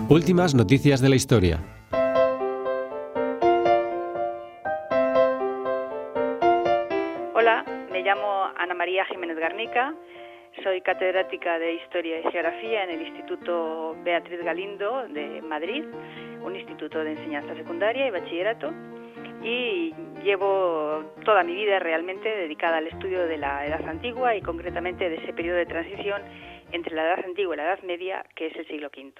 Últimas noticias de la historia. Hola, me llamo Ana María Jiménez Garnica, soy catedrática de Historia y Geografía en el Instituto Beatriz Galindo de Madrid, un instituto de enseñanza secundaria y bachillerato, y llevo toda mi vida realmente dedicada al estudio de la Edad Antigua y concretamente de ese periodo de transición entre la Edad Antigua y la Edad Media, que es el siglo V.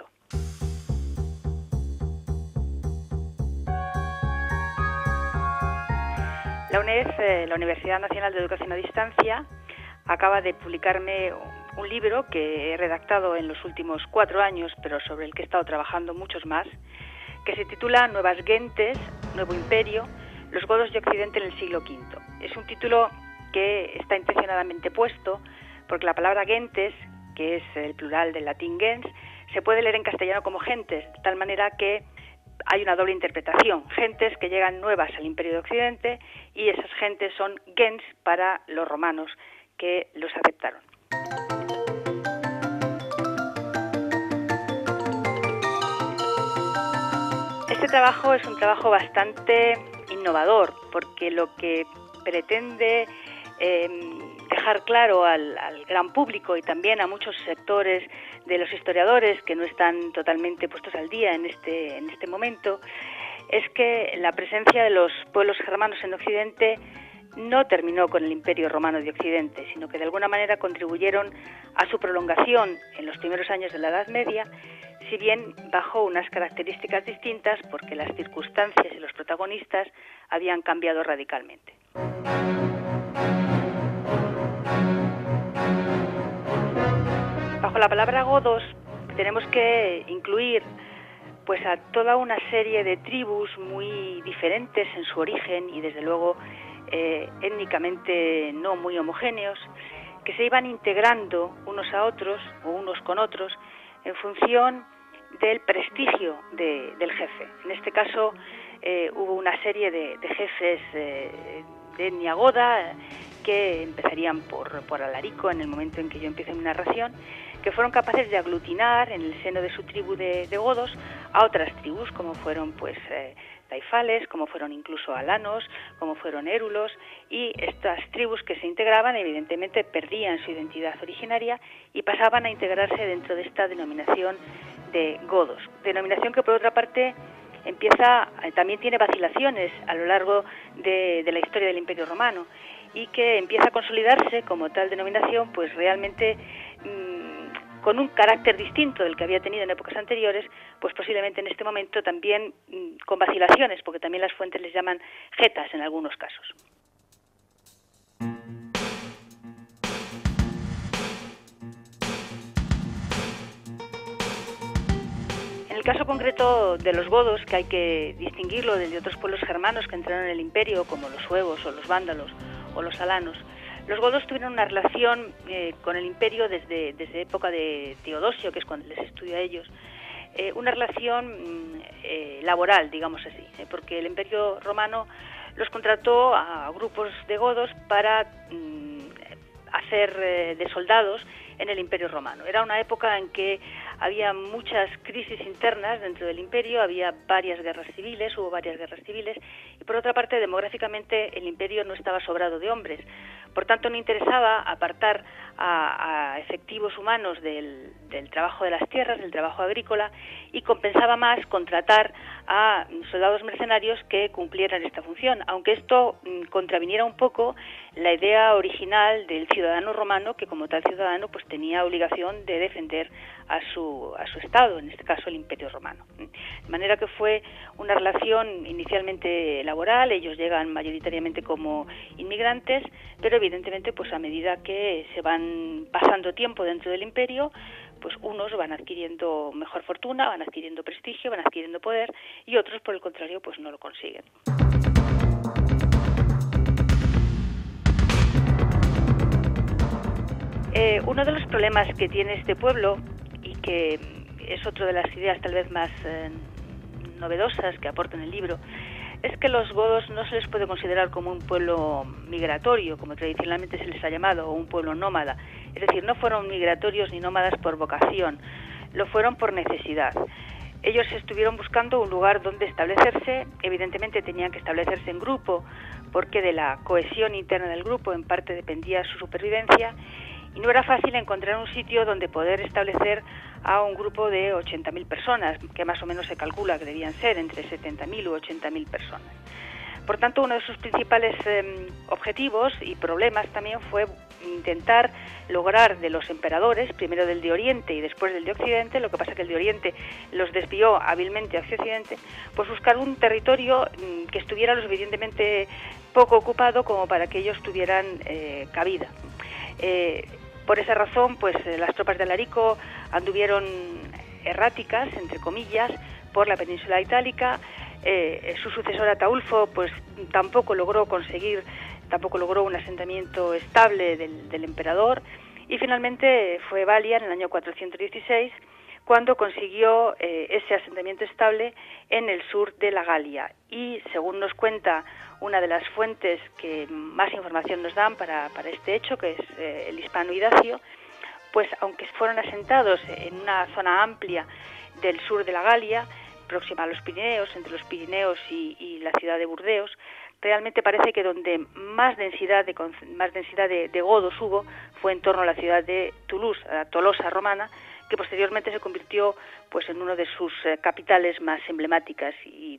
La UNED, la Universidad Nacional de Educación a Distancia, acaba de publicarme un libro que he redactado en los últimos 4 años, pero sobre el que he estado trabajando muchos más, que se titula Nuevas Gentes, Nuevo Imperio, los godos de Occidente en el siglo V. Es un título que está intencionadamente puesto porque la palabra gentes, que es el plural del latín gens, se puede leer en castellano como gentes, de tal manera que hay una doble interpretación, gentes que llegan nuevas al Imperio de Occidente, y esas gentes son gens para los romanos que los aceptaron. Este trabajo es un trabajo bastante innovador, porque lo que pretende dejar claro al gran público y también a muchos sectores de los historiadores que no están totalmente puestos al día en este momento, es que la presencia de los pueblos germanos en Occidente no terminó con el Imperio Romano de Occidente, sino que de alguna manera contribuyeron a su prolongación en los primeros años de la Edad Media, si bien bajo unas características distintas, porque las circunstancias y los protagonistas habían cambiado radicalmente. Bajo la palabra godos tenemos que incluir pues a toda una serie de tribus muy diferentes en su origen y desde luego étnicamente no muy homogéneos, que se iban integrando unos a otros o unos con otros en función del prestigio del jefe. En este caso hubo una serie de jefes de etnia goda que empezarían por Alarico en el momento en que yo empiezo mi narración, que fueron capaces de aglutinar en el seno de su tribu de godos a otras tribus, como fueron taifales, como fueron incluso alanos, como fueron érulos, y estas tribus que se integraban evidentemente perdían su identidad originaria y pasaban a integrarse dentro de esta denominación de godos, denominación que por otra parte también tiene vacilaciones a lo largo de la historia del Imperio Romano y que empieza a consolidarse como tal denominación, pues realmente con un carácter distinto del que había tenido en épocas anteriores, pues posiblemente en este momento también con vacilaciones, porque también las fuentes les llaman getas en algunos casos. En el caso concreto de los godos, que hay que distinguirlo de otros pueblos germanos que entraron en el imperio, como los suevos o los vándalos o los alanos, los godos tuvieron una relación con el imperio desde época de Teodosio, que es cuando les estudio a ellos, una relación laboral, digamos así, porque el imperio romano los contrató a grupos de godos para hacer de soldados en el Imperio Romano. Era una época en que había muchas crisis internas dentro del imperio, había hubo varias guerras civiles, y por otra parte, demográficamente, el imperio no estaba sobrado de hombres. Por tanto, no interesaba apartar a efectivos humanos del trabajo de las tierras, del trabajo agrícola, y compensaba más contratar a soldados mercenarios que cumplieran esta función, aunque esto contraviniera un poco la idea original del ciudadano romano, que como tal ciudadano pues tenía obligación de defender a su estado, en este caso el Imperio Romano. De manera que fue una relación inicialmente laboral, ellos llegan mayoritariamente como inmigrantes, pero evidentemente pues a medida que se van pasando tiempo dentro del imperio, pues unos van adquiriendo mejor fortuna, van adquiriendo prestigio, van adquiriendo poder, y otros por el contrario pues no lo consiguen. Uno de los problemas que tiene este pueblo, y que es otra de las ideas tal vez más novedosas que aporta en el libro, es que los godos no se les puede considerar como un pueblo migratorio, como tradicionalmente se les ha llamado, o un pueblo nómada. Es decir, no fueron migratorios ni nómadas por vocación, lo fueron por necesidad. Ellos estuvieron buscando un lugar donde establecerse. Evidentemente tenían que establecerse en grupo, porque de la cohesión interna del grupo en parte dependía su supervivencia, y no era fácil encontrar un sitio donde poder establecer a un grupo de 80.000 personas, que más o menos se calcula que debían ser entre 70.000 u 80.000 personas. Por tanto, uno de sus principales objetivos y problemas también fue intentar lograr de los emperadores, primero del de Oriente y después del de Occidente, lo que pasa que el de Oriente los desvió hábilmente hacia Occidente, pues buscar un territorio que estuviera lo suficientemente poco ocupado como para que ellos tuvieran cabida. Por esa razón, pues las tropas de Alarico anduvieron erráticas, entre comillas, por la península itálica. Su sucesor Ataulfo pues tampoco logró un asentamiento estable del emperador, y finalmente fue Balia en el año 416 cuando consiguió ese asentamiento estable en el sur de la Galia. Y según nos cuenta una de las fuentes que más información nos dan para este hecho, que es el hispano Idacio, pues aunque fueron asentados en una zona amplia del sur de la Galia, próxima a los Pirineos, entre los Pirineos y la ciudad de Burdeos, realmente parece que donde más densidad de godos hubo fue en torno a la ciudad de Toulouse, a la Tolosa romana, que posteriormente se convirtió pues en uno de sus capitales más emblemáticas y